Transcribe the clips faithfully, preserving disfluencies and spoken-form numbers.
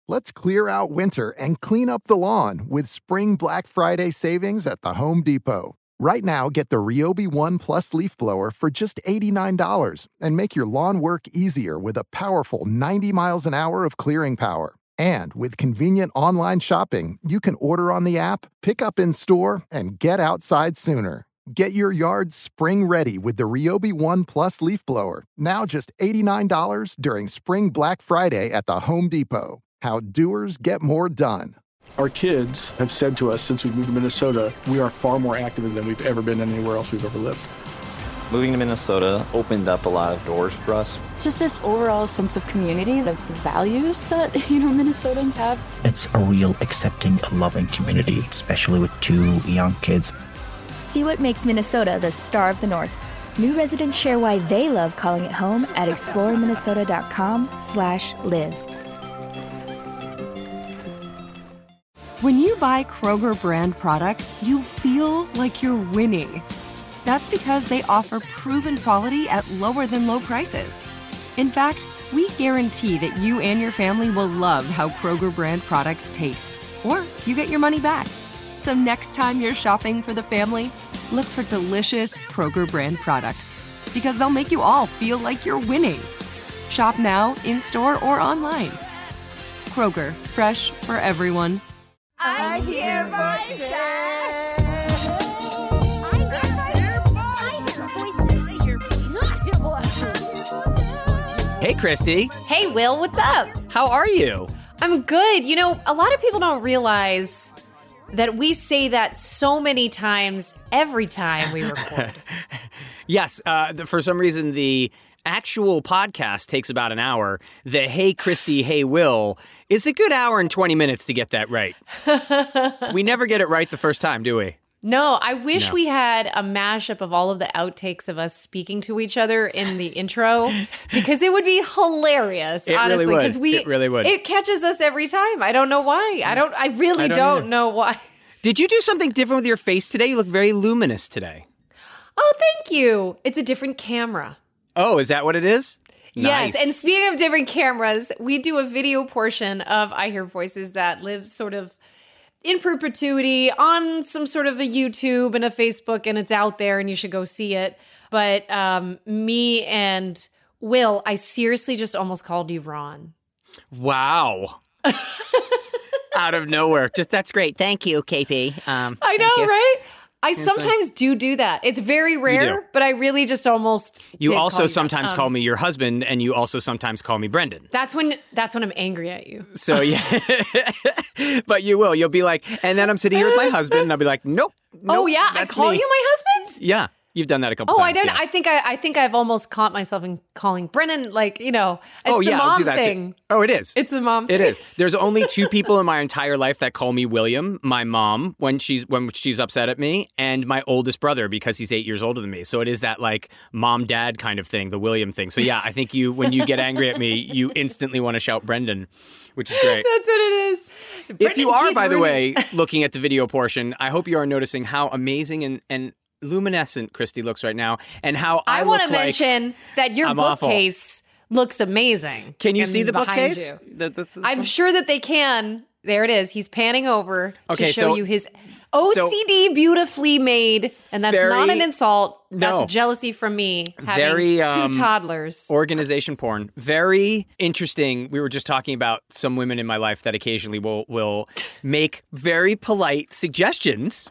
Let's clear out winter and clean up the lawn with spring Black Friday savings at the Home Depot. Right now, get the Ryobi One Plus leaf blower for just eighty-nine dollars and make your lawn work easier with a powerful ninety miles an hour of clearing power. And with convenient online shopping, you can order on the app, pick up in store, and get outside sooner. Get your yard spring ready with the Ryobi One Plus leaf blower, now just eighty-nine dollars during Spring Black Friday at the Home Depot. How doers get more done. Our kids have said to us since we moved to Minnesota, we are far more active than we've ever been anywhere else we've ever lived. Moving to Minnesota opened up a lot of doors for us. Just this overall sense of community, of the values that, you know, Minnesotans have. It's a real accepting, loving community, especially with two young kids. See what makes Minnesota the star of the North. New residents share why they love calling it home at explore minnesota dot com slash live. When you buy Kroger brand products, you feel like you're winning. That's because they offer proven quality at lower than low prices. In fact, we guarantee that you and your family will love how Kroger brand products taste, or you get your money back. So next time you're shopping for the family, look for delicious Kroger brand products, because they'll make you all feel like you're winning. Shop now, in-store, or online. Kroger, fresh for everyone. I hear voices. Hey, Christy. Hey, Will, what's up? How are you? I'm good. You know, a lot of people don't realize that we say that so many times every time we record. Yes, uh, the, for some reason, the actual podcast takes about an hour. The Hey, Christy, Hey, Will is a good hour and twenty minutes to get that right. We never get it right the first time, do we? No, I wish No. we had a mashup of all of the outtakes of us speaking to each other in the intro, because it would be hilarious, It honestly. really would. Because we, It really would. It catches us every time. I don't know why. I don't. I really I don't don't, either. know why. Did you do something different with your face today? You look very luminous today. Oh, thank you. It's a different camera. Oh, is that what it is? Yes, Nice. and speaking of different cameras, we do a video portion of I Hear Voices that lives sort of in perpetuity on some sort of a YouTube and a Facebook, and it's out there and you should go see it. But um, me and Will, I seriously just almost called you Ron. Wow. Out of nowhere. Just that's great. Thank you, K P. Um, I thank know, you. right? I Yes, I- sometimes do do that. It's very rare, do. but I really just almost You did also call sometimes Ron. call Um, me your husband, and you also sometimes call me Brendan. That's when that's when I'm angry at you. So yeah, but you will. You'll be like, and then I'm sitting here with my husband, and I'll be like, nope. nope oh yeah, I that's call me. you my husband? Yeah, you've done that a couple Oh, times. I didn't. yeah. I think I, I think I've almost caught myself in calling Brennan, like, you know, it's oh the yeah, mom I'll do that thing. too. Oh, it is. It's the mom It thing. is. There's only two people in my entire life that call me William. My mom when she's when she's upset at me, and my oldest brother because he's eight years older than me. So it is that like mom dad kind of thing, the William thing. So yeah, I think you when you get angry at me, you instantly want to shout Brendan, which is great. That's what it is. If Brendan you are, Keith by the Rooney. way, looking at the video portion, I hope you are noticing how amazing and, and luminescent Christy looks right now, and how I, I want to look like mention that your I'm awful. bookcase looks amazing. Can you and see the behind bookcase? you. The- this is- I'm sure that they can. There it is. He's panning over Okay, to show so- you his O C D beautifully made, and that's Very- not an insult. No. That's jealousy from me having Very, um, two toddlers. Organization porn. Very interesting. We were just talking about some women in my life that occasionally will will make very polite suggestions.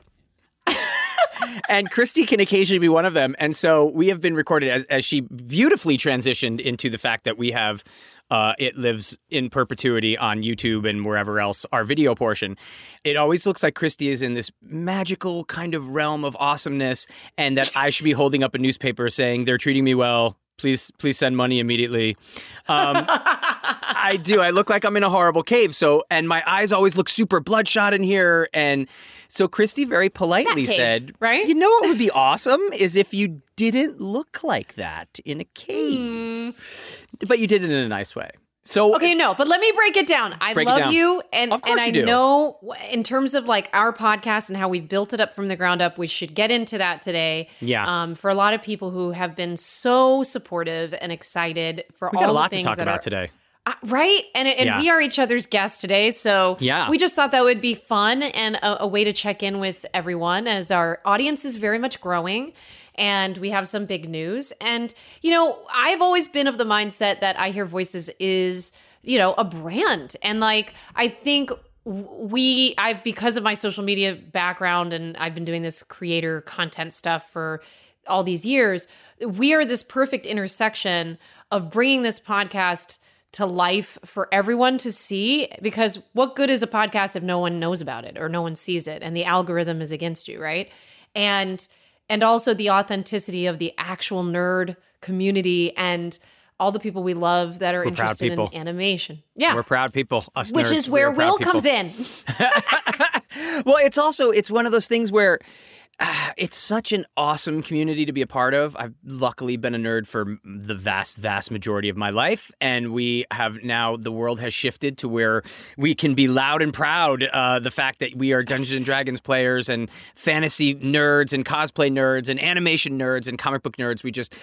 And Christy can occasionally be one of them. And so we have been recorded as, as she beautifully transitioned into the fact that we have uh, It Lives in Perpetuity on YouTube and wherever else, our video portion. It always looks like Christy is in this magical kind of realm of awesomeness, and that I should be holding up a newspaper saying, they're treating me well. Please, please send money immediately. Um, I do. I look like I'm in a horrible cave. So, and my eyes always look super bloodshot in here. And so Christy very politely Bat cave, said, right? You know what would be awesome is if you didn't look like that in a cave. Mm. But you did it in a nice way. So Okay, no, but let me break it down. I Break it love down. you, and Of course and I you do. know in terms of like our podcast and how we've built it up from the ground up, we should get into that today. Yeah. Um, for a lot of people who have been so supportive and excited for we all got a the lot to things talk that about are, today. Uh, right? And and Yeah. we are each other's guests today. So Yeah. we just thought that would be fun and a, a way to check in with everyone as our audience is very much growing and we have some big news. And, you know, I've always been of the mindset that I Hear Voices is, you know, a brand. And like, I think we, I've, because of my social media background and I've been doing this creator content stuff for all these years, we are this perfect intersection of bringing this podcast to life for everyone to see, because what good is a podcast if no one knows about it or no one sees it and the algorithm is against you, right? And and also the authenticity of the actual nerd community and all the people we love that are We're proud interested in people. animation. Yeah. We're proud people. Us Which nerds, is we are where proud Will people. comes in. Well, it's also, it's one of those things where uh, it's such an awesome community to be a part of. I've luckily been a nerd for the vast, vast majority of my life. And we have now, the world has shifted to where we can be loud and proud. Uh, the fact that we are Dungeons and Dragons players and fantasy nerds and cosplay nerds and animation nerds and comic book nerds. We just...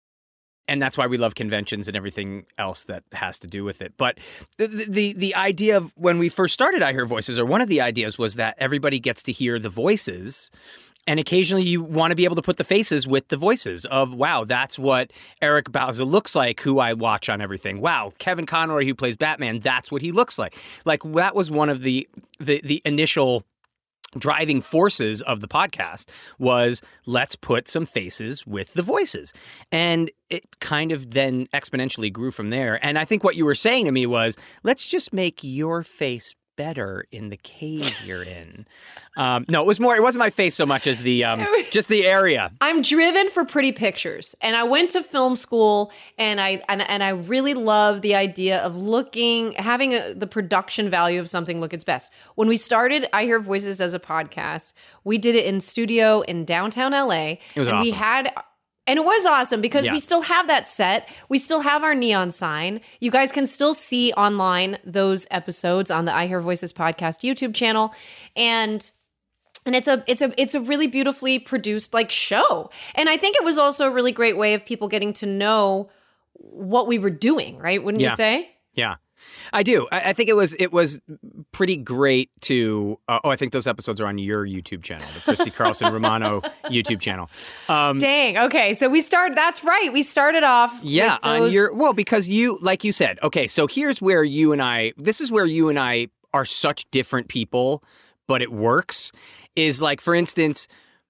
And that's why we love conventions and everything else that has to do with it. But the, the the idea of when we first started I Hear Voices, or one of the ideas was that everybody gets to hear the voices. And occasionally you want to be able to put the faces with the voices of, wow, that's what Eric Bauza looks like, who I watch on everything. Wow, Kevin Conroy, who plays Batman, that's what he looks like. Like, that was one of the the, the initial driving forces of the podcast was, let's put some faces with the voices. And it kind of then exponentially grew from there. And I think what you were saying to me was, let's just make your face better in the cave you're in. Um, no, it was more, it wasn't my face so much as the, um, just the area. I'm driven for pretty pictures. And I went to film school and I and, and I really love the idea of looking, having a, the production value of something look its best. When we started I Hear Voices as a podcast, we did it in studio in downtown L A. It was and awesome. we had And it was awesome because Yeah. we still have that set. We still have our neon sign. You guys can still see online those episodes on the I Hear Voices podcast YouTube channel. And and it's a it's a it's a really beautifully produced like show. And I think it was also a really great way of people getting to know what we were doing, right? Wouldn't Yeah. you say? Yeah. I do. I, I think it was it was pretty great to. Uh, oh, I think those episodes are on your YouTube channel, the Christy Carlson Romano YouTube channel. Um, Dang. Okay. So we started. That's right. We started off. yeah, with on those- your well, because you, like you said, okay. So here's where you and I. This is where you and I are such different people, but it works. Is like, for instance,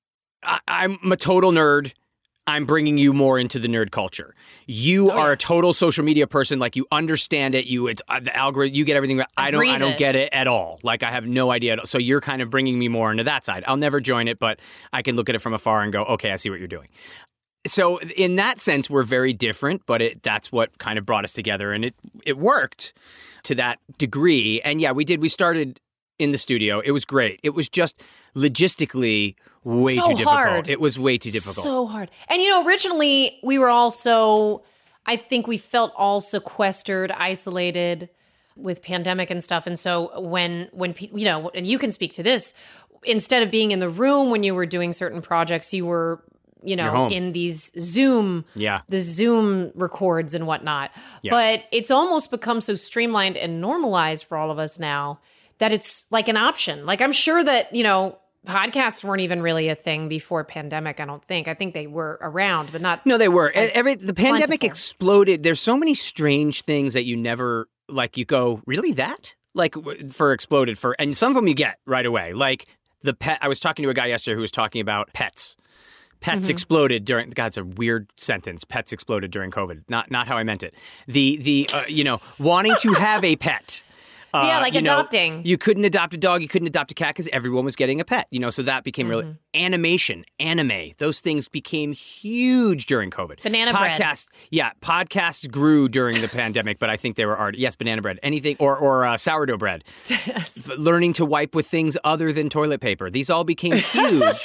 I, I'm a total nerd. I'm bringing you more into the nerd culture. You Oh, are yeah. a total social media person. Like, you understand it. You, it's uh, the algorithm. You get everything. I don't. I breathe don't it. get it at all. Like, I have no idea. At all. So you're kind of bringing me more into that side. I'll never join it, but I can look at it from afar and go, okay, I see what you're doing. So in that sense, we're very different, but it that's what kind of brought us together, and it it worked to that degree. And yeah, we did. We started in the studio. It was great. It was just logistically way So too difficult. hard. It was way too difficult. So hard. And you know, originally we were also, I think we felt all sequestered, isolated with pandemic and stuff. And so when when pe- you know, and you can speak to this, instead of being in the room when you were doing certain projects, you were, you You're know, home. in these Zoom, Yeah. the Zoom records and whatnot. Yeah. But it's almost become so streamlined and normalized for all of us now that it's like an option. Like, I'm sure that, you know, podcasts weren't even really a thing before pandemic, I don't think. I think they were around, but not. No, they were. as Every the pandemic plentiful. exploded. There's so many strange things that you never like. You go, really that? Like, w- for exploded for, and some of them you get right away. Like the pet. I was talking to a guy yesterday who was talking about pets. Pets Mm-hmm. exploded during. God, it's a weird sentence. Pets exploded during COVID. Not not how I meant it. The the uh, you know, wanting to have a pet. Uh, Yeah, like you know, adopting. you couldn't adopt a dog. You couldn't adopt a cat because everyone was getting a pet. You know, so that became Mm-hmm. really animation, anime. Those things became huge during COVID. Banana bread. Podcasts, yeah, podcasts grew during the pandemic, but I think they were already yes, banana bread, anything or or uh, sourdough bread. F- Learning to wipe with things other than toilet paper. These all became huge.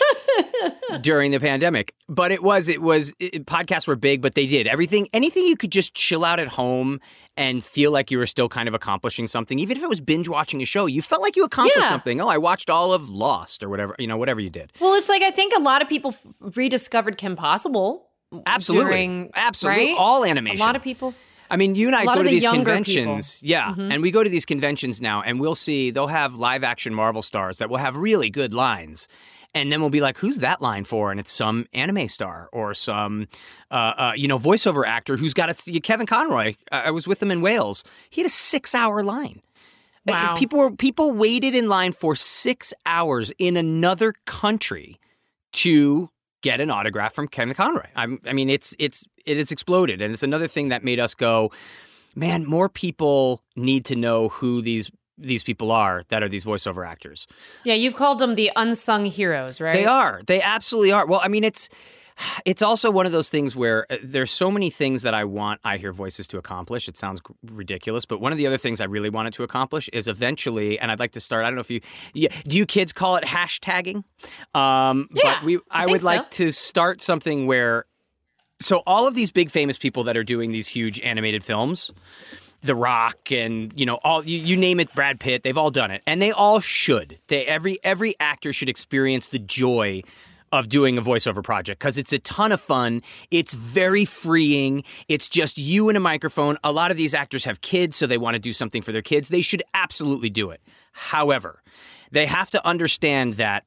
During the pandemic, but it was it was it, podcasts were big, but they did everything, anything you could just chill out at home and feel like you were still kind of accomplishing something, even if it was binge watching a show. You felt like you accomplished Yeah. something. Oh, I watched all of Lost or whatever, you know, whatever you did. Well, it's like I think a lot of people f- rediscovered Kim Possible. Absolutely, during- absolutely, right? all animation. A lot of people. I mean, you and I A lot go of to the these younger conventions. people. Yeah. Mhm. And we go to these conventions now, and we'll see, they'll have live action Marvel stars that will have really good lines. And then we'll be like, who's that line for? And it's some anime star or some, uh, uh, you know, voiceover actor who's got a, Kevin Conroy. I was with him in Wales. He had a six hour line. Wow. People were, people waited in line for six hours in another country to get an autograph from Kevin Conroy. I'm, I mean, it's, it's, it, it's exploded. And it's another thing that made us go, man, more people need to know who these these people are that are these voiceover actors. Yeah, you've called them the unsung heroes, right? They are. They absolutely are. Well, I mean, it's it's also one of those things where there's so many things that I want I Hear Voices to accomplish. It sounds ridiculous, but one of the other things I really want it to accomplish is eventually, and I'd like to start, I don't know if you, yeah, do you kids call it hashtagging? Um, Yeah, but we, I, I would think like so. to start something where, so all of these big famous people that are doing these huge animated films, The Rock and, you know, all you, you name it, Brad Pitt, they've all done it. And they all should. They every every actor should experience the joy of doing a voiceover project because it's a ton of fun. It's very freeing. It's just you and a microphone. A lot of these actors have kids, so they want to do something for their kids. They should absolutely do it. However, they have to understand that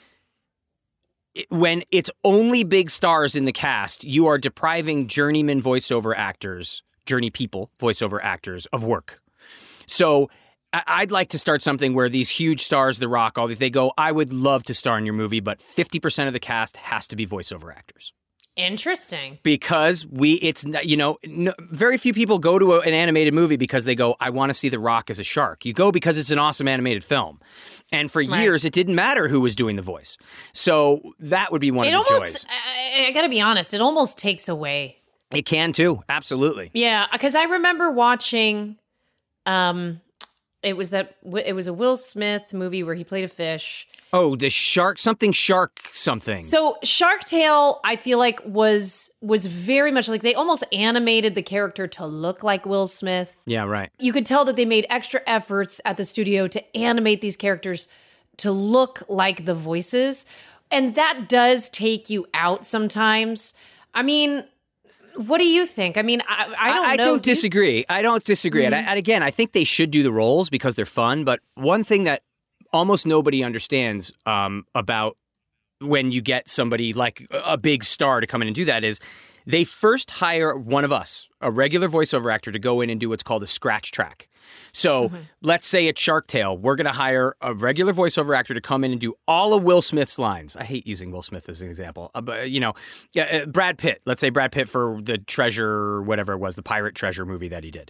when it's only big stars in the cast, you are depriving journeyman voiceover actors journey people, voiceover actors, of work. So I'd like to start something where these huge stars, The Rock, all these, they go, I would love to star in your movie, but fifty percent of the cast has to be voiceover actors. Interesting. Because we, it's, you know, no, very few people go to a, an animated movie because they go, I want to see The Rock as a shark. You go because it's an awesome animated film. And for Right. years, it didn't matter who was doing the voice. So that would be one It of the almost, joys. I, I gotta be honest, it almost takes away. It can too. Absolutely. Yeah, because I remember watching, um, it was that it was a Will Smith movie where he played a fish. Oh, the shark, something shark something. So Shark Tale, I feel like was was very much like they almost animated the character to look like Will Smith. Yeah, right. You could tell that they made extra efforts at the studio to animate these characters to look like the voices, and that does take you out sometimes. I mean, what do you think? I mean, I, I don't I, I know. don't Do you- disagree. I don't disagree. Mhm. And, I, and again, I think they should do the roles because they're fun. But one thing that almost nobody understands um, about when you get somebody like a big star to come in and do that is they first hire one of us, a regular voiceover actor, to go in and do what's called a scratch track. So Mm-hmm. let's say at Shark Tale, we're going to hire a regular voiceover actor to come in and do all of Will Smith's lines. I hate using Will Smith as an example. Uh, but, you know, yeah, uh, Brad Pitt. Let's say Brad Pitt for the Treasure, whatever it was, the Pirate Treasure movie that he did.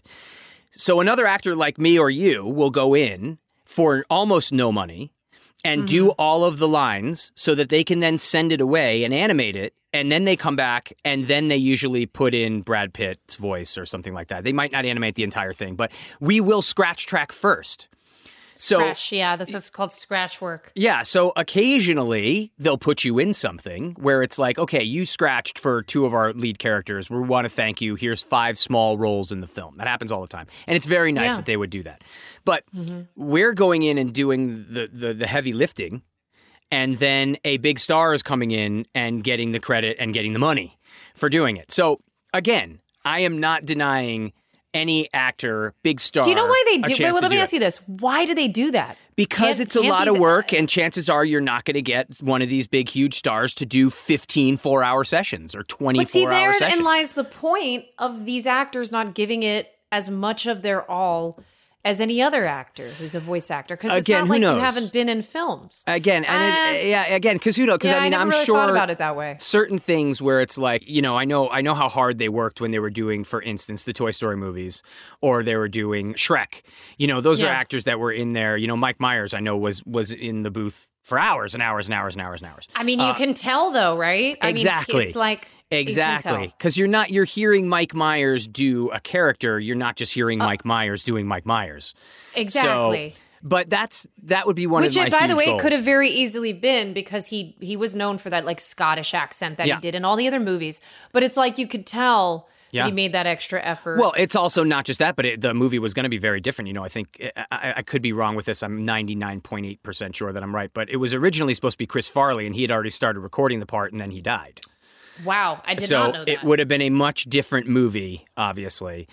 So another actor like me or you will go in for almost no money and Mm-hmm. do all of the lines so that they can then send it away and animate it. And then they come back and then they usually put in Brad Pitt's voice or something like that. They might not animate the entire thing, but we will scratch track first. So Scratch, yeah, that's what's called scratch work. yeah, so occasionally they'll put you in something where it's like, okay, you scratched for two of our lead characters. We want to thank you. Here's five small roles in the film. That happens all the time. And it's very nice Yeah. that they would do that. But Mm-hmm. we're going in and doing the, the, the heavy lifting, and then a big star is coming in and getting the credit and getting the money for doing it. So again, I am not denying any actor, big star. Do you know why they a do? Wait, chance well, to let me do ask it. you this: why do they do that? Because Can't- it's a can't lot of these- work, and chances are you're not going to get one of these big, huge stars to do fifteen four-hour sessions or twenty-four-hour But see, therein sessions. and lies the point of these actors not giving it as much of their all as any other actor who's a voice actor, because it's Again, not who like knows? you haven't been in films. Again, and Uh, it, yeah, again, because who knows? Because yeah, I mean, never I'm really sure thought about it that way. certain things where it's like, you know, I know, I know how hard they worked when they were doing, for instance, the Toy Story movies, or they were doing Shrek. You know, those are Yeah. actors that were in there. You know, Mike Myers, I know, was was in the booth for hours and hours and hours and hours and hours. I mean, you Uh, can tell though, right? I exactly. mean, it's like you can Exactly. tell. Because you're not, you're hearing Mike Myers do a character. You're not just hearing Mike Myers doing Mike Myers. Exactly. So, but that's, that would be one Which, of my by the huge way, goals. could have very easily been because he he was known for that like Scottish accent that Yeah. he did in all the other movies. But it's like you could tell Yeah. that he made that extra effort. Well, it's also not just that, but it, the movie was going to be very different. You know, I think I, I could be wrong with this. I'm ninety-nine point eight percent sure that I'm right, but it was originally supposed to be Chris Farley, and he had already started recording the part, and then he died. wow, I did so not know that. it would have been a much different movie, obviously.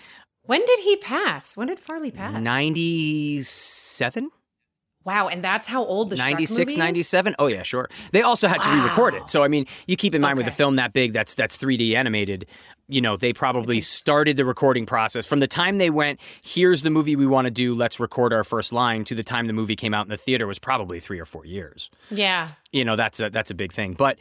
When did he pass? When did Farley pass? ninety-seven? Wow, and that's how old the Shrek ninety-six, movie is? ninety-seven? Oh, yeah, sure. They also had wow. to re-record it. So, I mean, you keep in mind okay. with a film that big that's that's three D animated, you know, they probably started the recording process. From the time they went, here's the movie we want to do, let's record our first line, to the time the movie came out in the theater was probably three or four years. Yeah. You know, that's a, that's a big thing. But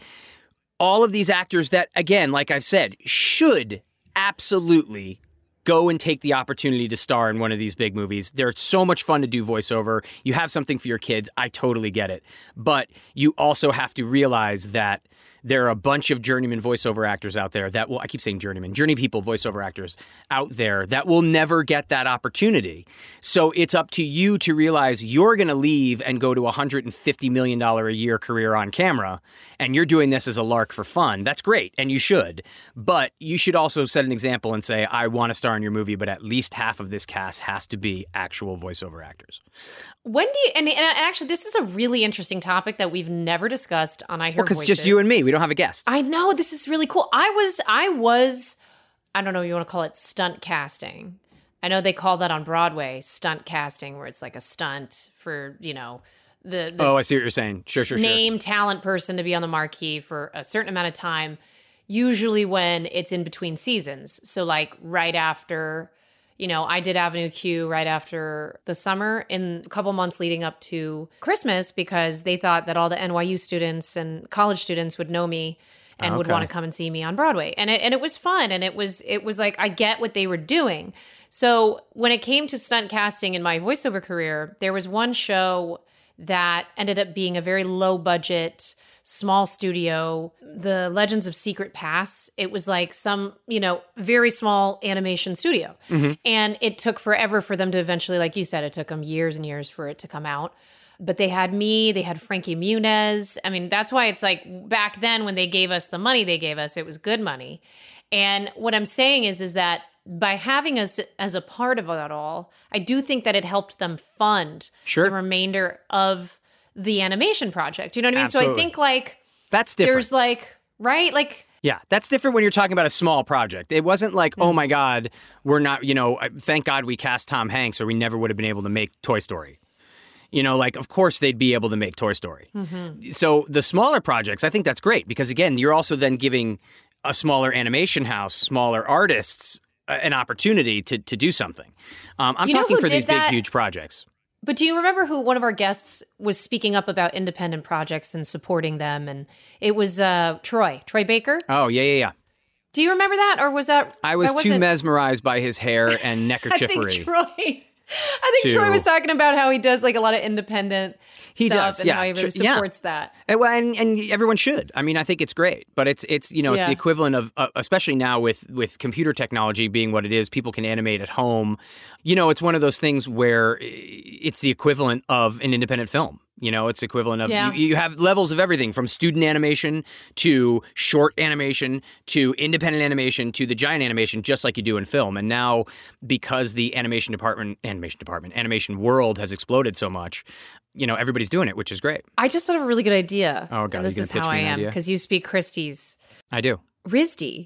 all of these actors that, again, like I've said, should absolutely go and take the opportunity to star in one of these big movies. They're so much fun to do voiceover. You have something for your kids. I totally get it. But you also have to realize that there are a bunch of journeyman voiceover actors out there that will, I keep saying journeyman, journey people voiceover actors out there that will never get that opportunity. So it's up to you to realize you're going to leave and go to a one hundred fifty million dollars a year career on camera, and you're doing this as a lark for fun. That's great, and you should. But you should also set an example and say, I want to star in your movie, but at least half of this cast has to be actual voiceover actors. When do you, and, and actually, this is a really interesting topic that we've never discussed on I Hear Well, because Voices. just you and me. We don't have a guest. I know, this is really cool. I was, I was, I don't know if you want to call it stunt casting. I know they call that on Broadway, stunt casting, where it's like a stunt for, you know, the, the oh, I see what you're saying. Sure, sure, sure. Name, talent person to be on the marquee for a certain amount of time, usually when it's in between seasons. So like right after, you know, I did Avenue Q right after the summer in a couple months leading up to Christmas because they thought that all the N Y U students and college students would know me and okay. would want to come and see me on Broadway. And it, and it was fun. And it was, it was like, I get what they were doing. So when it came to stunt casting in my voiceover career, there was one show that ended up being a very low budget, small studio, The Legends of Secret Pass. It was like some, you know, very small animation studio. Mm-hmm. And it took forever for them to eventually, like you said, it took them years and years for it to come out. But they had me, they had Frankie Muniz. I mean, that's why it's like back then when they gave us the money they gave us, it was good money. And what I'm saying is, is that by having us as a part of that all, I do think that it helped them fund sure. the remainder of the animation project. You know what I mean? Absolutely. So I think like that's different. There's like, right? Like, yeah, that's different when you're talking about a small project. It wasn't like, mm-hmm. oh my God, we're not, you know, thank God we cast Tom Hanks or we never would have been able to make Toy Story. You know, like, of course they'd be able to make Toy Story. Mm-hmm. So the smaller projects, I think that's great because, again, you're also then giving a smaller animation house, smaller artists, uh, an opportunity to to do something. Um, I'm you know talking for these that? big, huge projects. But do you remember who one of our guests was speaking up about independent projects and supporting them? And it was uh, Troy, Troy Baker. Oh, yeah, yeah, yeah. Do you remember that? Or was that... I was too mesmerized by his hair and neckerchiefery. I think Troy... I think to, Troy was talking about how he does like a lot of independent he stuff does, and yeah. how he really supports yeah. that. And, well, and, and everyone should. I mean, I think it's great, but it's it's you know it's yeah. the equivalent of uh, especially now with with computer technology being what it is. People can animate at home. You know, it's one of those things where it's the equivalent of an independent film. You know, it's equivalent of, yeah. you, you have levels of everything from student animation to short animation to independent animation to the giant animation, just like you do in film. And now, because the animation department, animation department, animation world has exploded so much, you know, everybody's doing it, which is great. I just thought of a really good idea. Oh, God, and this you is pitch how me I an am, idea? because you speak Christie's. I do. R I S D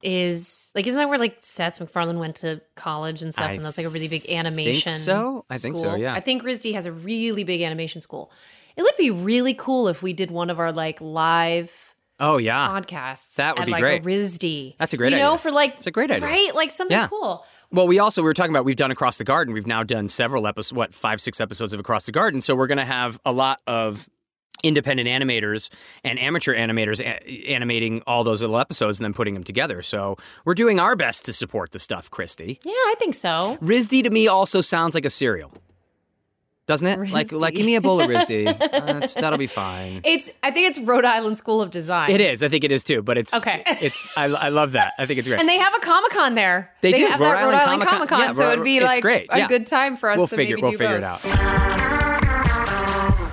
is, like, isn't that where, like, Seth MacFarlane went to college and stuff? I and that's, like, a really big animation think so. I think school. so, yeah. I think R I S D has a really big animation school. It would be really cool if we did one of our, like, live oh yeah podcasts. That would at, be like, great. A R I S D. That's a great you idea. You know, for, like... It's a great idea. Right? Like, something yeah. cool. Well, we also, we were talking about, we've done Across the Garden. We've now done several episodes, what, five, six episodes of Across the Garden. So we're going to have a lot of independent animators and amateur animators a- animating all those little episodes and then putting them together. So we're doing our best to support the stuff, Christy. Yeah, I think so. R I S D to me also sounds like a cereal. Doesn't it? R I S D. Like, like, give me a bowl of R I S D. uh, that's, that'll be fine. It's. I think it's Rhode Island School of Design. It is. I think it is too. But it's okay. It's. I, I love that. I think it's great. And they have a Comic Con there. They, they do. have Rhode that Island Rhode Island Comic Con. Comic Con. Yeah, so it'd be it's like great. a Yeah. good time for us we'll to figure, maybe we'll do figure both. it out.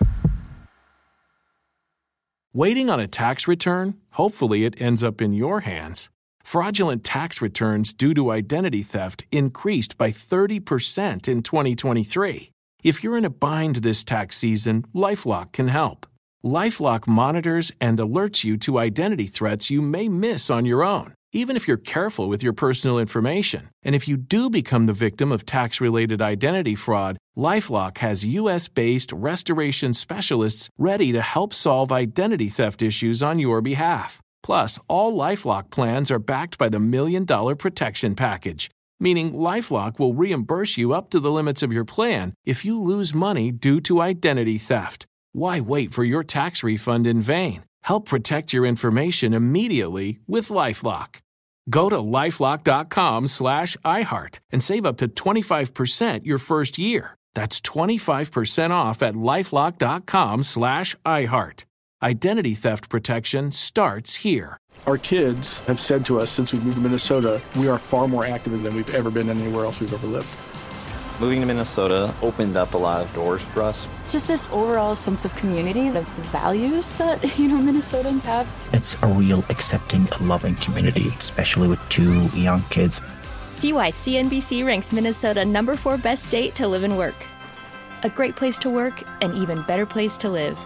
Waiting on a tax return? Hopefully it ends up in your hands. Fraudulent tax returns due to identity theft increased by thirty percent in twenty twenty-three. If you're in a bind this tax season, LifeLock can help. LifeLock monitors and alerts you to identity threats you may miss on your own. even if you're careful with your personal information. And if you do become the victim of tax-related identity fraud, LifeLock has U S-based restoration specialists ready to help solve identity theft issues on your behalf. Plus, all LifeLock plans are backed by the Million Dollar Protection Package, meaning LifeLock will reimburse you up to the limits of your plan if you lose money due to identity theft. Why wait for your tax refund in vain? Help protect your information immediately with LifeLock. Go to LifeLock.com slash iHeart and save up to twenty-five percent your first year. That's twenty-five percent off at LifeLock.com slash iHeart. Identity theft protection starts here. Our kids have said to us since we moved to Minnesota, we are far more active than we've ever been anywhere else we've ever lived. Moving to Minnesota opened up a lot of doors for us. Just this overall sense of community, of the values that, you know, Minnesotans have. It's a real accepting, loving community, especially with two young kids. See why C N B C ranks Minnesota number four best state to live and work. A great place to work, an even better place to live.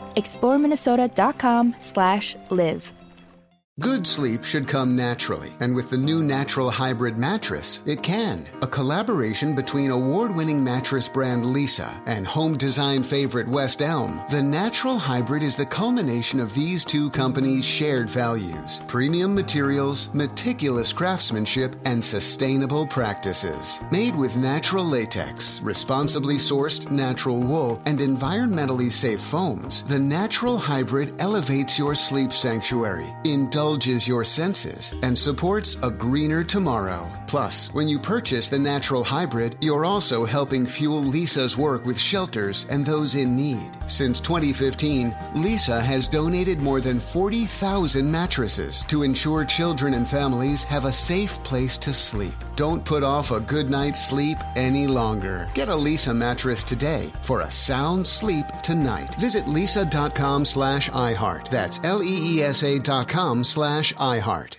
ExploreMinnesota.com slash live. Good sleep should come naturally, and with the new Natural Hybrid mattress, it can. A collaboration between award-winning mattress brand Leesa and home design favorite West Elm, the Natural Hybrid is the culmination of these two companies' shared values: premium materials, meticulous craftsmanship, and sustainable practices. Made with natural latex, responsibly sourced natural wool, and environmentally safe foams, the Natural Hybrid elevates your sleep sanctuary, indulges your senses, and supports a greener tomorrow. Plus, when you purchase the Natural Hybrid, you're also helping fuel Leesa's work with shelters and those in need. Since twenty fifteen, Leesa has donated more than forty thousand mattresses to ensure children and families have a safe place to sleep. Don't put off a good night's sleep any longer. Get a Leesa mattress today for a sound sleep tonight. Visit Leesa.com slash iHeart. That's L-E-E-S-A dot com slash iHeart.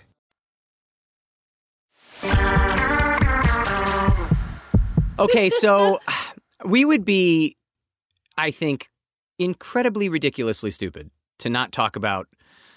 Okay, so we would be, I think, incredibly ridiculously stupid to not talk about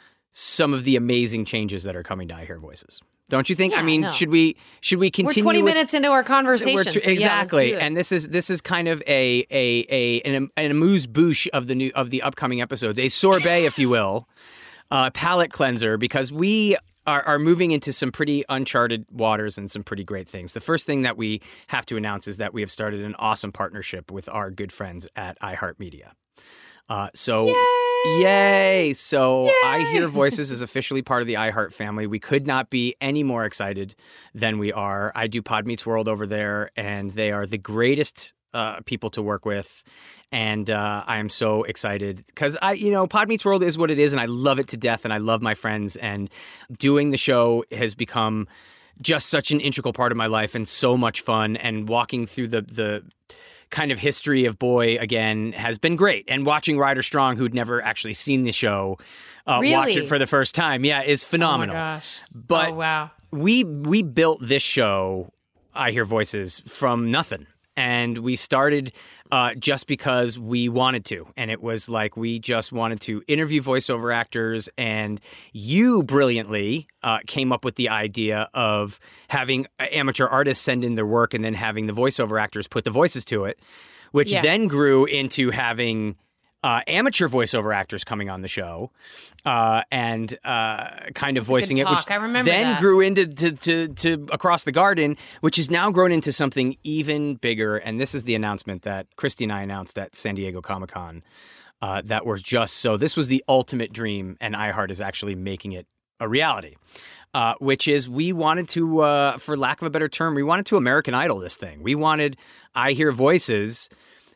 some of the amazing changes that are coming to I Hear Voices. Don't you think? Yeah, I mean, no. should we should we continue? We're twenty with, minutes into our conversation. tr- so exactly, yeah, let's do and this is this is kind of a a a an, an amuse bouche of the new of the upcoming episodes, a sorbet, if you will, uh, palate cleanser, because we are, are moving into some pretty uncharted waters and some pretty great things. The first thing that we have to announce is that we have started an awesome partnership with our good friends at iHeartMedia. Uh, so, yay! yay! So, yay! I Hear Voices is officially part of the iHeart family. We could not be any more excited than we are. I do Pod Meets World over there, and they are the greatest uh, people to work with. And uh, I am so excited because I, you know, Pod Meets World is what it is, and I love it to death, and I love my friends. And doing the show has become just such an integral part of my life, and so much fun. And walking through the the. kind of history of Boy again has been great. And watching Ryder Strong, who'd never actually seen the show, uh, really? watch it for the first time, yeah, is phenomenal. Oh my gosh. But oh, wow. we we built this show, I Hear Voices, from nothing. And we started uh, just because we wanted to. And it was like we just wanted to interview voiceover actors. And you brilliantly uh, came up with the idea of having amateur artists send in their work and then having the voiceover actors put the voices to it, which yeah. then grew into having uh, amateur voiceover actors coming on the show uh, and uh, kind of That's voicing it, which I remember then that. grew into to, to, to Across the Garden, which has now grown into something even bigger. And this is the announcement that Christy and I announced at San Diego Comic-Con uh, that we're just so this was the ultimate dream, and iHeart is actually making it a reality. Uh, which is we wanted to, uh, for lack of a better term, we wanted to American Idol this thing. We wanted I Hear Voices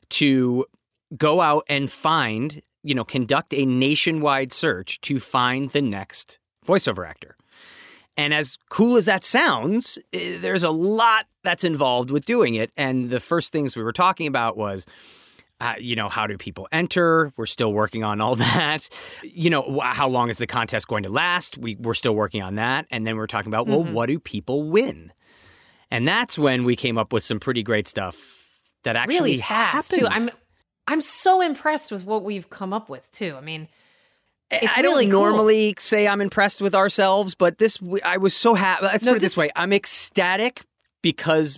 to go out and find, you know, conduct a nationwide search to find the next voiceover actor. And as cool as that sounds, there's a lot that's involved with doing it. And the first things we were talking about was, Uh, you know, how do people enter? We're still working on all that. You know, how long is the contest going to last? We, we're still working on that. And then we're talking about, well, mm-hmm. what do people win? And that's when we came up with some pretty great stuff that actually really fast happened. too. I'm I'm so impressed with what we've come up with too. I mean, It's I don't really cool. normally say I'm impressed with ourselves, but this, I was so happy. Let's No, put it this this- way. I'm ecstatic because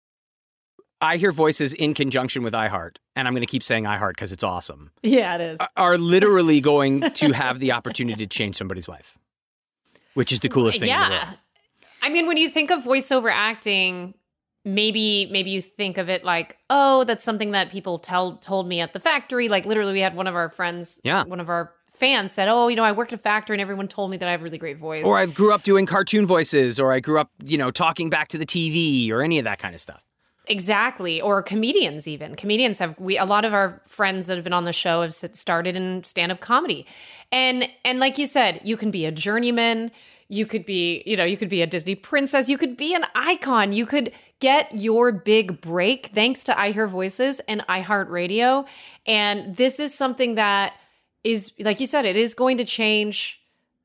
I Hear Voices in conjunction with iHeart, and I'm going to keep saying iHeart because it's awesome, Yeah, it is. are literally going to have the opportunity to change somebody's life, which is the coolest thing in the world. Yeah. I mean, when you think of voiceover acting, maybe maybe you think of it like, oh, that's something that people tell told me at the factory. Like literally we had one of our friends, Yeah. one of our fans said, oh, you know, I work at a factory and everyone told me that I have a really great voice. Or I grew up doing cartoon voices, or I grew up, you know, talking back to the T V, or any of that kind of stuff. Exactly. Or comedians even. Comedians have we a lot of our friends that have been on the show have s- started in stand-up comedy. And and like you said, you can be a journeyman, you could be, you know, you could be a Disney princess, you could be an icon, you could get your big break thanks to I Hear Voices and iHeartRadio. And this is something that is, like you said, it is going to change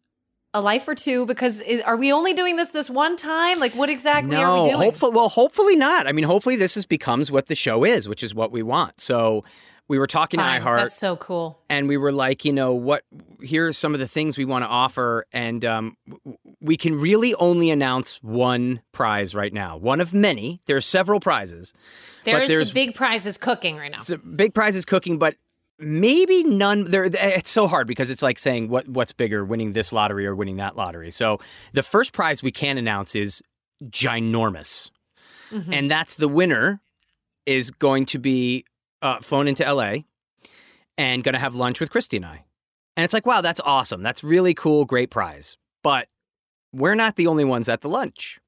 a life or two, because is, are we only doing this this one time? Like, what exactly no, are we doing? hopefully, well, hopefully not. I mean, hopefully this is becomes what the show is, which is what we want. So we were talking Fine, to iHeart. That's so cool. And we were like, you know, what? Here are some of the things we want to offer, and um, w- we can really only announce one prize right now. One of many. There are several prizes. There's, but there's the big prizes cooking right now. the big prize is cooking, but maybe none. There, it's so hard because it's like saying what what's bigger, winning this lottery or winning that lottery. So the first prize we can announce is ginormous, Mhm. and that's the winner is going to be uh, flown into L A and going to have lunch with Christy and I. And it's like, wow, that's awesome. That's really cool. Great prize. But we're not the only ones at the lunch.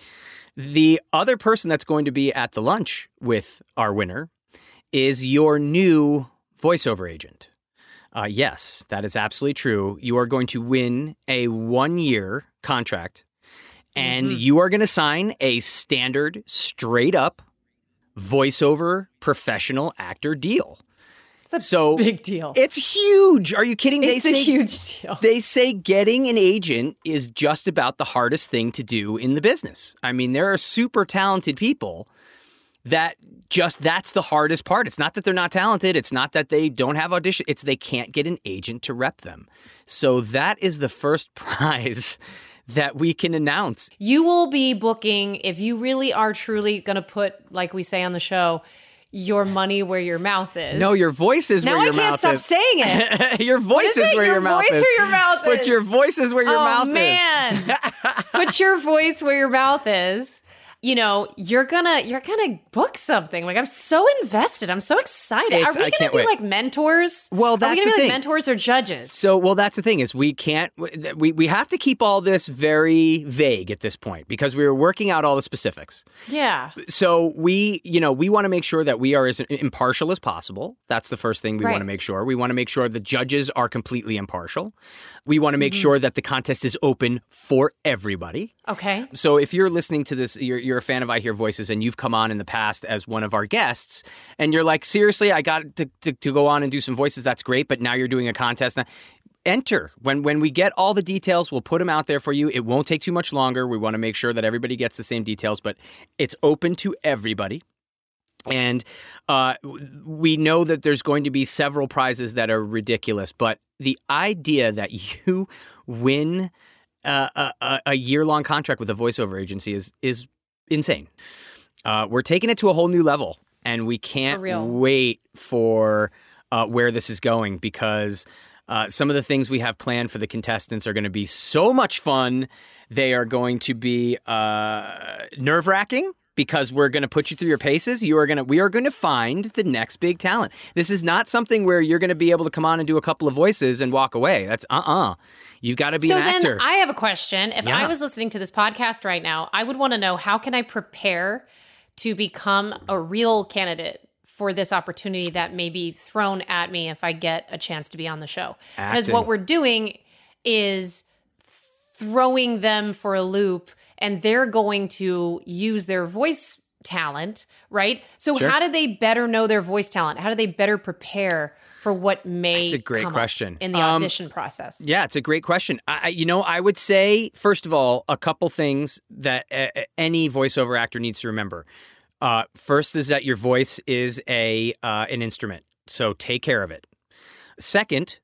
The other person that's going to be at the lunch with our winner is your new voiceover agent. Uh, yes, that is absolutely true. You are going to win a one-year contract, and Mm-hmm. you are going to sign a standard, straight-up voiceover professional actor deal. It's a So big deal. It's huge. Are you kidding? It's they a say, huge deal. They say getting an agent is just about the hardest thing to do in the business. I mean, there are super talented people that just that's the hardest part. It's not that they're not talented. It's not that they don't have audition. It's they can't get an agent to rep them. So that is the first prize that we can announce. You will be booking, if you really are truly going to put, like we say on the show, your money where your mouth is. No, your voice is now where your I can't mouth stop is. saying it. Your voice What is is it? where Your your mouth voice is. where your mouth Put is. your voice is where your oh, mouth man. is. Put your voice where your mouth is. You know, you're gonna you're gonna book something. Like, I'm so invested. I'm so excited. It's- Are we I gonna can't be wait. like mentors? Well, Are that's we gonna the be thing. like mentors or judges? So, well, that's the thing is we can't, we, we have to keep all this very vague at this point because we were working out all the specifics. Yeah. So we, you know, we want to make sure that we are as impartial as possible. That's the first thing we Right. want to make sure. We want to make sure the judges are completely impartial. We want to make Mhm. sure that the contest is open for everybody. Okay. So if you're listening to this, you're, you're a fan of I Hear Voices and you've come on in the past as one of our guests and you're like, seriously, I got to, to, to go on and do some voices. That's great. But now you're doing a contest. Now, enter. When when we get all the details, we'll put them out there for you. It won't take too much longer. We want to make sure that everybody gets the same details, but it's open to everybody. And uh, we know that there's going to be several prizes that are ridiculous, but the idea that you win uh, a, a, a year-long contract with a voiceover agency is is insane. Uh, we're taking it to a whole new level, and we can't For real. wait for uh, where this is going because uh, some of the things we have planned for the contestants are going to be so much fun. They are going to be uh, nerve-wracking. Because we're going to put you through your paces. You are going to, we are going to find the next big talent. This is not something where you're going to be able to come on and do a couple of voices and walk away. That's uh-uh. You've got to be so an actor. then I have a question. If Yeah. I was listening to this podcast right now, I would want to know, how can I prepare to become a real candidate for this opportunity that may be thrown at me if I get a chance to be on the show? Because Acting. what we're doing is throwing them for a loop, and they're going to use their voice talent, right? So Sure. how do they better know their voice talent? How do they better prepare for what may That's a great come up question. in the Um, audition process? Yeah, it's a great question. I, I- you know, I would say, first of all, a couple things that uh, any voiceover actor needs to remember. Uh, first is that your voice is a uh, an instrument, so take care of it. Second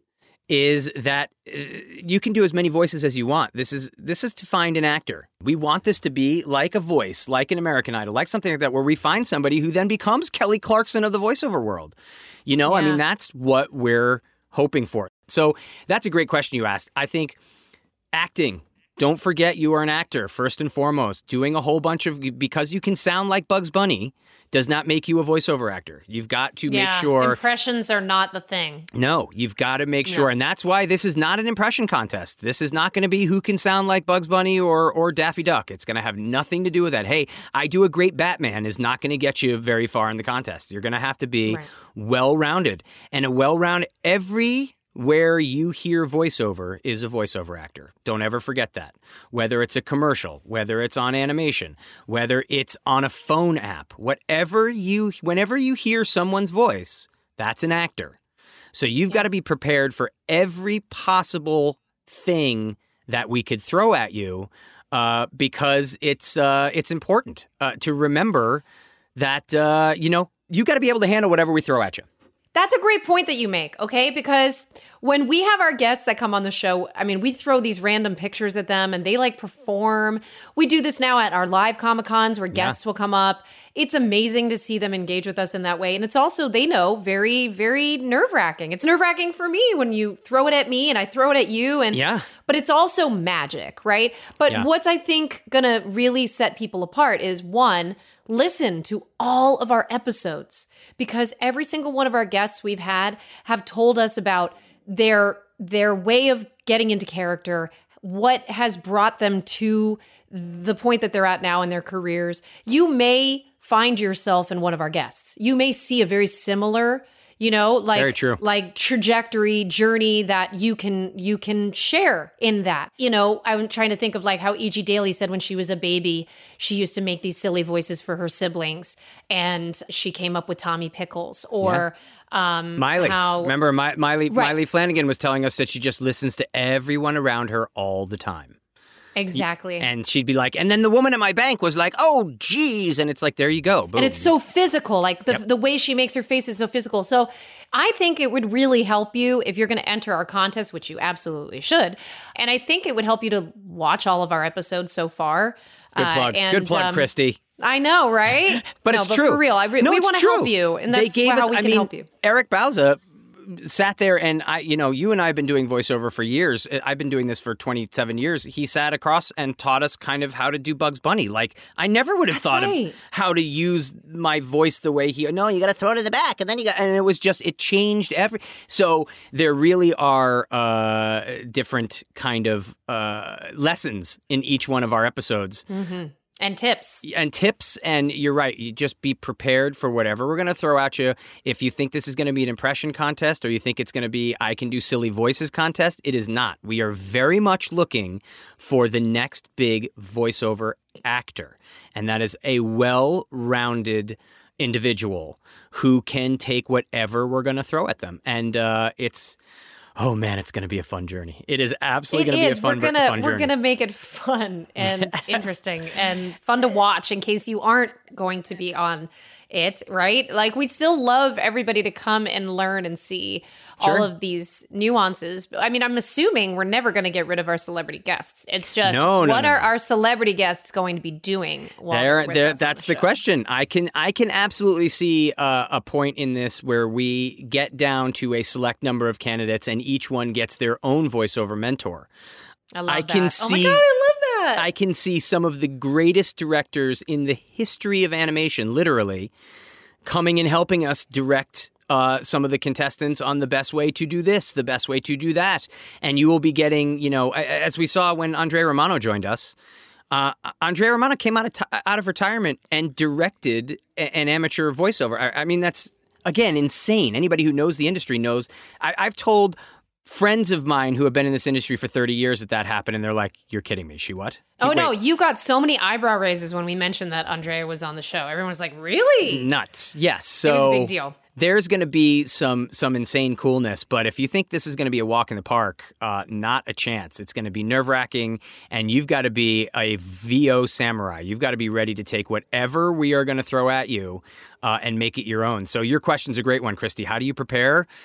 is that uh, you can do as many voices as you want. This is this is to find an actor. We want this to be like a voice, like an American Idol, like something like that, where we find somebody who then becomes Kelly Clarkson of the voiceover world. You know, yeah. I mean, that's what we're hoping for. So that's a great question you asked. I think acting. Don't forget you are an actor, first and foremost. Doing a whole bunch of, because you can sound like Bugs Bunny does not make you a voiceover actor. You've got to yeah, make sure. Impressions are not the thing. No, you've got to make sure. No. And that's why this is not an impression contest. This is not going to be who can sound like Bugs Bunny or, or Daffy Duck. It's going to have nothing to do with that. Hey, I do a great Batman is not going to get you very far in the contest. You're going to have to be right. well-rounded. And a well-rounded, every where you hear voiceover is a voiceover actor. Don't ever forget that. Whether it's a commercial, whether it's on animation, whether it's on a phone app, whatever you, whenever you hear someone's voice, that's an actor. So you've yeah. got to be prepared for every possible thing that we could throw at you, uh, because it's uh, it's important uh, to remember that uh, you know you got to be able to handle whatever we throw at you. That's a great point that you make, okay? Because when we have our guests that come on the show, I mean, we throw these random pictures at them and they like perform. We do this now at our live Comic-Cons where guests yeah. will come up. It's amazing to see them engage with us in that way. And it's also, they know, very, very nerve-wracking. It's nerve-wracking for me when you throw it at me and I throw it at you. And yeah. But it's also magic, right? But yeah. what's, I think, going to really set people apart is, one, listen to all of our episodes, because every single one of our guests we've had have told us about their their way of getting into character, what has brought them to the point that they're at now in their careers. You may find yourself in one of our guests. You may see a very similar, you know, like Very true. like trajectory, journey that you can you can share in that. You know, I'm trying to think of like how E G Daily said when she was a baby, she used to make these silly voices for her siblings, and she came up with Tommy Pickles or yeah. um, Miley. How, Remember, My, Miley right. Miley Flanagan was telling us that she just listens to everyone around her all the time. Exactly. And she'd be like, and then the woman at my bank was like, oh, geez. And it's like, there you go. Boom. And it's so physical. Like the, yep. the way she makes her face is so physical. So I think it would really help you if you're going to enter our contest, which you absolutely should. And I think it would help you to watch all of our episodes so far. Good plug. Uh, and, Good plug, um, Christy. I know, right? but no, it's but true. For real. I re- no, we want to help you. And that's they gave how us, we I can mean, help you. Eric Bauza sat there and I, you know, you and I have been doing voiceover for years. I've been doing this for twenty-seven years. He sat across and taught us kind of how to do Bugs Bunny. Like, I never would have That's thought right. of how to use my voice the way he, no, you got to throw it in the back. And then you got, and it was just, it changed every, so there really are uh, different kind of uh, lessons in each one of our episodes. Mm-hmm. And tips. And tips, and you're right. You just be prepared for whatever we're going to throw at you. If you think this is going to be an impression contest, or you think it's going to be I can do silly voices contest, it is not. We are very much looking for the next big voiceover actor, and that is a well-rounded individual who can take whatever we're going to throw at them. And uh, it's... Oh man, it's going to be a fun journey. It is absolutely going to be a fun, we're gonna, fun journey. We're going to make it fun and interesting and fun to watch in case you aren't going to be on it, right? Like, we still love everybody to come and learn and see sure. all of these nuances. I mean, I'm assuming we're never going to get rid of our celebrity guests. It's just, no, no, what no, are no. our celebrity guests going to be doing? While there, with there, us that's the, the question. I can, I can absolutely see uh, a point in this where we get down to a select number of candidates, and each one gets their own voiceover mentor. I love I that. can oh see, my God, I love that. I can see some of the greatest directors in the history of animation, literally, coming and helping us direct uh, some of the contestants on the best way to do this, the best way to do that. And you will be getting, you know, as we saw when Andrea Romano joined us, uh, Andrea Romano came out of, t- out of retirement and directed a- an amateur voiceover. I, I mean, that's, again, insane. Anybody who knows the industry knows. I, I've told friends of mine who have been in this industry for thirty years that that happened, and they're like, you're kidding me. She what? Oh, Wait. no, you got so many eyebrow raises when we mentioned that Andrea was on the show. Everyone was like, really? Nuts. Yes. So it was a big deal. There's going to be some some insane coolness, but if you think this is going to be a walk in the park, uh, not a chance. It's going to be nerve-wracking, and you've got to be a V O samurai. You've got to be ready to take whatever we are going to throw at you uh, and make it your own. So your question's a great one, Christy. How do you prepare?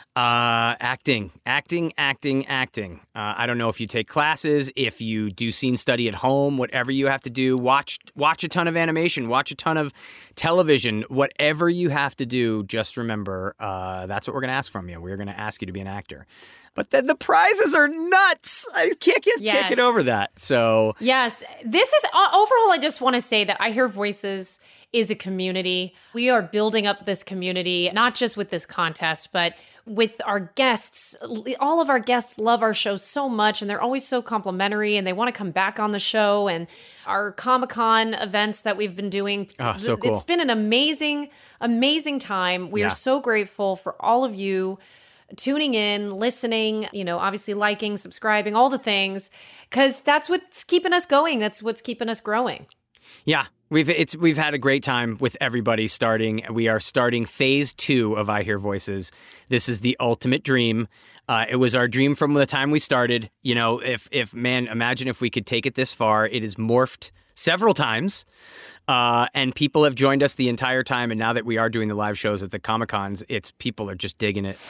Uh, acting, acting, acting, acting. Uh, I don't know if you take classes, if you do scene study at home, whatever you have to do. Watch, watch a ton of animation, watch a ton of television. Whatever you have to do, just remember uh, that's what we're going to ask from you. We're going to ask you to be an actor. But then the prizes are nuts. I can't get, yes. can't get over that. So yes, this is overall. I just want to say that I Hear Voices is a community. We are building up this community, not just with this contest, but with our guests. All of our guests love our show so much, and they're always so complimentary, and they want to come back on the show. And our Comic-Con events that we've been doing, oh, so cool. It's been an amazing, amazing time. We yeah. are so grateful for all of you tuning in, listening, you know, obviously liking, subscribing, all the things, because that's what's keeping us going. That's what's keeping us growing. Yeah, we've it's we've had a great time with everybody starting. We are starting phase two of I Hear Voices. This is the ultimate dream. Uh, it was our dream from the time we started. You know, if if man, imagine if we could take it this far. It has morphed several times, uh, and people have joined us the entire time. And now that we are doing the live shows at the Comic-Cons, it's people are just digging it.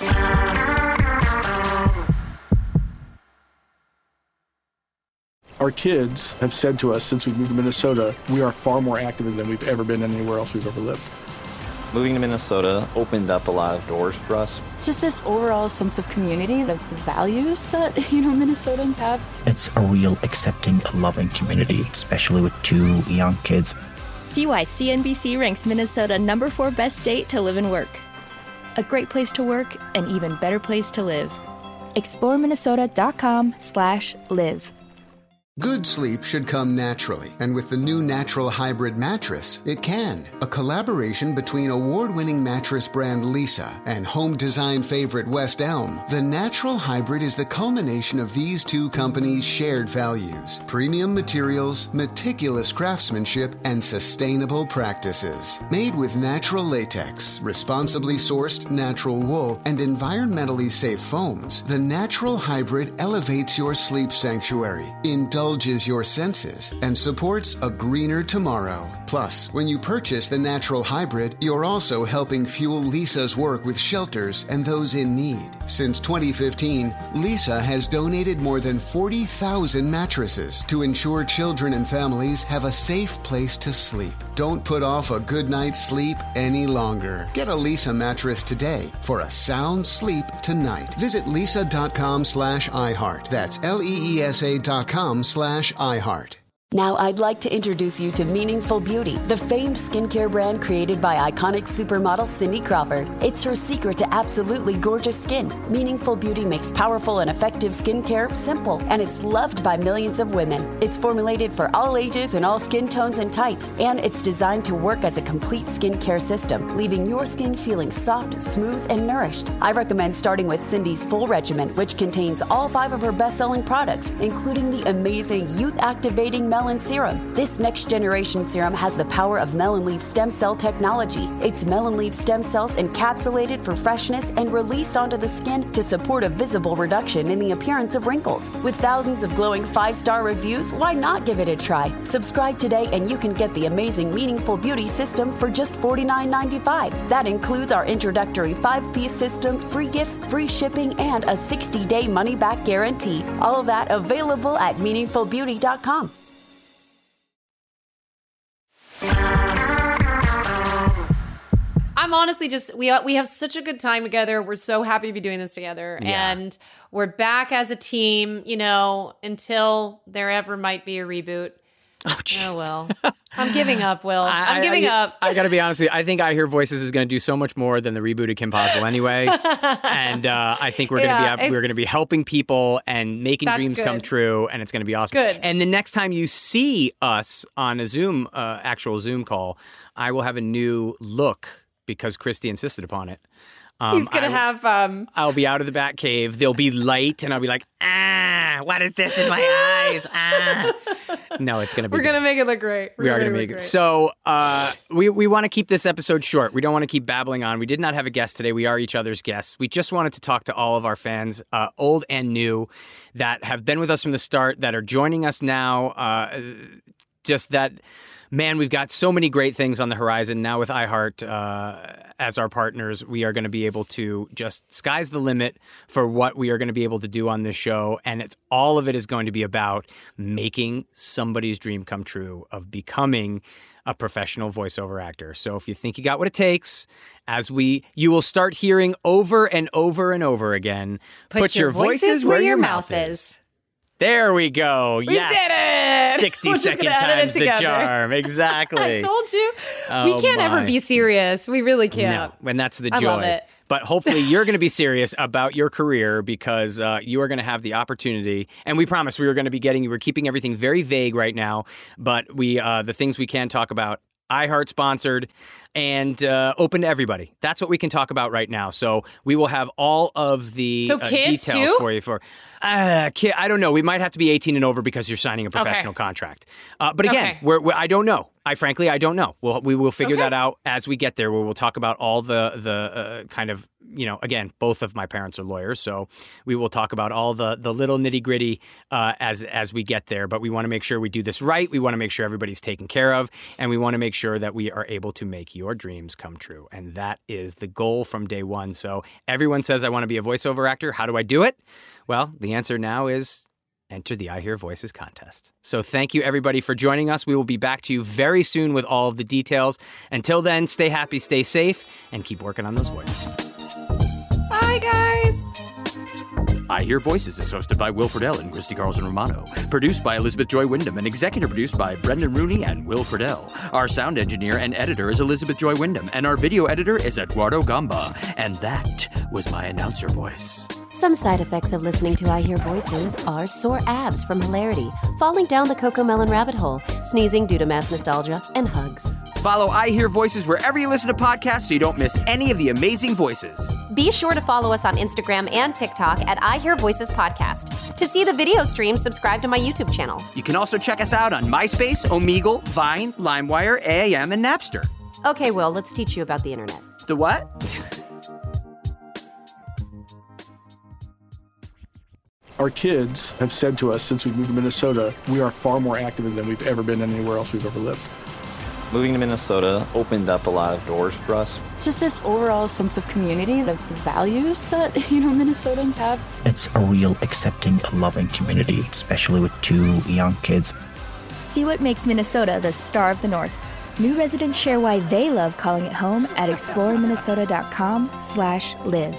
Our kids have said to us since we moved to Minnesota, we are far more active than we've ever been anywhere else we've ever lived. Moving to Minnesota opened up a lot of doors for us. Just this overall sense of community, of values that, you know, Minnesotans have. It's a real accepting, loving community, especially with two young kids. See why C N B C ranks Minnesota number four best state to live and work. A great place to work, an even better place to live. explore minnesota dot com slash live. Good sleep should come naturally, and with the new Natural Hybrid mattress, it can. A collaboration between award-winning mattress brand Leesa and home design favorite West Elm, the Natural Hybrid is the culmination of these two companies' shared values: premium materials, meticulous craftsmanship, and sustainable practices. Made with natural latex, responsibly sourced natural wool, and environmentally safe foams, the Natural Hybrid elevates your sleep sanctuary, indulges your senses, and supports a greener tomorrow. Plus, when you purchase the Natural Hybrid, you're also helping fuel Leesa's work with shelters and those in need. Since twenty fifteen, Leesa has donated more than forty thousand mattresses to ensure children and families have a safe place to sleep. Don't put off a good night's sleep any longer. Get a Leesa mattress today for a sound sleep tonight. Visit leesa.com slash iHeart. That's L-E-E-S-A dot com slash iHeart. Now I'd like to introduce you to Meaningful Beauty, the famed skincare brand created by iconic supermodel Cindy Crawford. It's her secret to absolutely gorgeous skin. Meaningful Beauty makes powerful and effective skincare simple, and it's loved by millions of women. It's formulated for all ages and all skin tones and types, and it's designed to work as a complete skincare system, leaving your skin feeling soft, smooth, and nourished. I recommend starting with Cindy's full regimen, which contains all five of her best-selling products, including the amazing youth-activating melon serum. This next generation serum has the power of melon leaf stem cell technology. It's melon leaf stem cells encapsulated for freshness and released onto the skin to support a visible reduction in the appearance of wrinkles. With thousands of glowing five-star reviews, why not give it a try? Subscribe today and you can get the amazing Meaningful Beauty system for just forty-nine ninety-five. That includes our introductory five-piece system, free gifts, free shipping, and a sixty-day money-back guarantee. All of that available at meaningful beauty dot com. I'm honestly just, we we have such a good time together. We're so happy to be doing this together. Yeah. And we're back as a team, you know, until there ever might be a reboot. Oh, geez. Oh, well. I'm giving up, Will. I'm I, giving I, up. I got to be honest with you. I think I Hear Voices is going to do so much more than the reboot of Kim Possible anyway. And uh, I think we're Yeah, going to be we're going to be helping people and making That's dreams good. come true, and it's going to be awesome. Good. And the next time you see us on a Zoom, uh, actual Zoom call, I will have a new look because Christy insisted upon it. Um, He's going to have... Um... I'll be out of the bat cave. There'll be light, and I'll be like, ah, what is this in my eyes? Ah. No, it's going to be We're going to good. make it look great. We're We are going to make it. So uh, we, we want to keep this episode short. We don't want to keep babbling on. We did not have a guest today. We are each other's guests. We just wanted to talk to all of our fans, uh, old and new, that have been with us from the start, that are joining us now. Uh, just that... man, we've got so many great things on the horizon. Now with iHeart uh, as our partners, we are going to be able to just, sky's the limit for what we are going to be able to do on this show. And it's all of it is going to be about making somebody's dream come true of becoming a professional voiceover actor. So if you think you got what it takes, as we, you will start hearing over and over and over again, put, put your, your voices, voices where, where your mouth is. is. There we go. We yes. did it. sixty second times the charm. Exactly. I told you. Oh, we can't my. ever be serious. We really can't. No, and that's the I joy. love it. But hopefully you're going to be serious about your career because uh, you are going to have the opportunity. And we promise we were going to be getting, we're keeping everything very vague right now. But we, uh, the things we can talk about, iHeart sponsored and uh, open to everybody. That's what we can talk about right now. So we will have all of the so uh, kids details too? for you. For uh, kid, I don't know. We might have to be eighteen and over because you're signing a professional okay. contract. Uh, but again, okay. we're, we're, I don't know. I frankly, I don't know. We'll, we will figure okay. that out as we get there. Where we'll talk about all the the uh, kind of, you know, again, both of my parents are lawyers, so we will talk about all the the little nitty gritty uh, as as we get there. But we want to make sure we do this right. We want to make sure everybody's taken care of, and we want to make sure that we are able to make your dreams come true. And that is the goal from day one. So everyone says, I want to be a voiceover actor. How do I do it? Well, the answer now is enter the I Hear Voices contest. So thank you, everybody, for joining us. We will be back to you very soon with all of the details. Until then, stay happy, stay safe, and keep working on those voices. Bye, guys. I Hear Voices is hosted by Will Friedle and Christy Carlson Romano. Produced by Elizabeth Joy Wyndham and executive produced by Brendan Rooney and Will Friedle. Our sound engineer and editor is Elizabeth Joy Wyndham, and our video editor is Eduardo Gamba. And that was my announcer voice. Some side effects of listening to I Hear Voices are sore abs from hilarity, falling down the Cocomelon rabbit hole, sneezing due to mass nostalgia, and hugs. Follow I Hear Voices wherever you listen to podcasts so you don't miss any of the amazing voices. Be sure to follow us on Instagram and TikTok at I Hear Voices Podcast. To see the video stream, subscribe to my YouTube channel. You can also check us out on MySpace, Omegle, Vine, LimeWire, A A M, and Napster. Okay, Will, let's teach you about the internet. The what? Our kids have said to us since we moved to Minnesota, we are far more active than we've ever been anywhere else we've ever lived. Moving to Minnesota opened up a lot of doors for us. Just this overall sense of community, of values that, you know, Minnesotans have. It's a real accepting, loving community, especially with two young kids. See what makes Minnesota the star of the North. New residents share why they love calling it home at explore minnesota dot com slash live.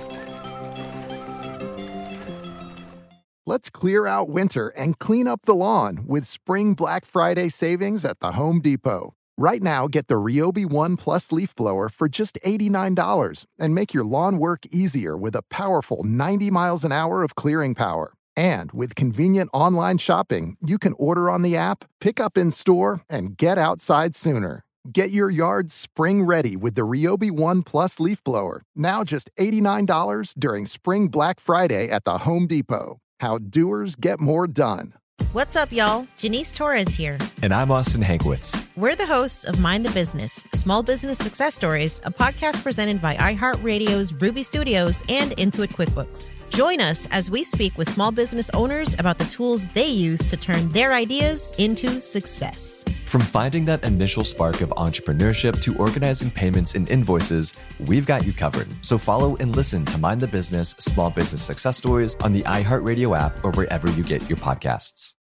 Let's clear out winter and clean up the lawn with Spring Black Friday savings at the Home Depot. Right now, get the Ryobi One Plus leaf blower for just eighty-nine dollars and make your lawn work easier with a powerful ninety miles an hour of clearing power. And with convenient online shopping, you can order on the app, pick up in store, and get outside sooner. Get your yard spring ready with the Ryobi One Plus leaf blower, now just eighty-nine dollars during Spring Black Friday at the Home Depot. How doers get more done. What's up, y'all? Janice Torres here. And I'm Austin Hankwitz. We're the hosts of Mind the Business, Small Business Success Stories, a podcast presented by iHeartRadio's Ruby Studios and Intuit QuickBooks. Join us as we speak with small business owners about the tools they use to turn their ideas into success. From finding that initial spark of entrepreneurship to organizing payments and invoices, we've got you covered. So follow and listen to Mind the Business, Small Business Success Stories on the iHeartRadio app or wherever you get your podcasts.